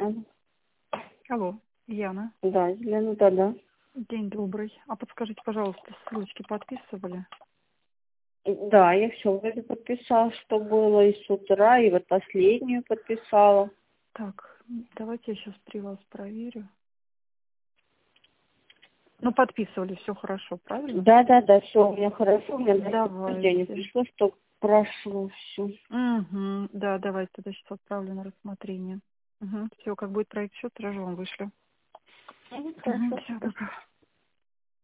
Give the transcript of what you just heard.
Алло. Алло, Яна. Да, Елена, да. День добрый. А подскажите, пожалуйста, ссылочки подписывали? Да, я все вроде подписала, что было и с утра, и вот последнюю подписала. Так, давайте я сейчас при вас проверю. Ну, подписывали, все хорошо, правильно? Да, все у меня хорошо, у меня даже подтверждение Давайте. пришло, что прошло все. Угу. Да, давайте тогда сейчас отправлю на рассмотрение. Угу. Все, как будет проект счет, сразу вам вышлю. Угу. Хорошо. Всего доброго.